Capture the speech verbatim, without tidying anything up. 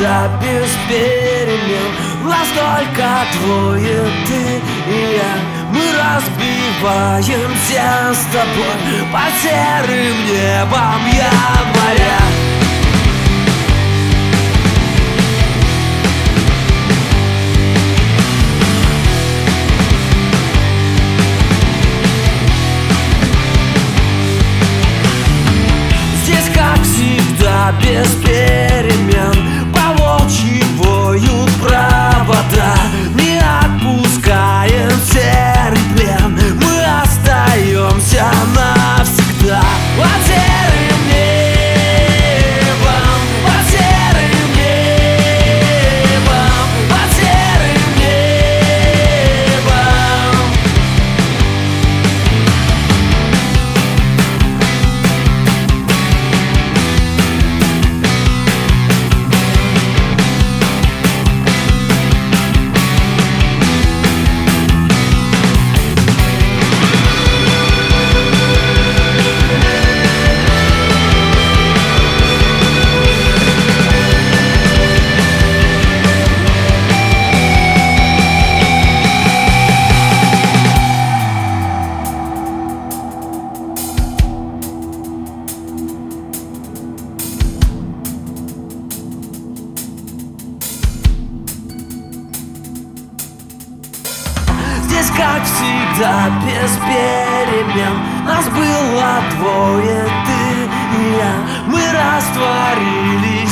всегда без перемен. Нас только двое, ты и я. Мы разбиваемся с тобой под серым небом января. Без перемен по волчьи воют провода. Не отпускаем серый плен, мы остаемся навсегда. Под серым небом, под серым небом, под серым небом. Здесь, как всегда, без перемен. Нас было двое, ты и я. Мы растворились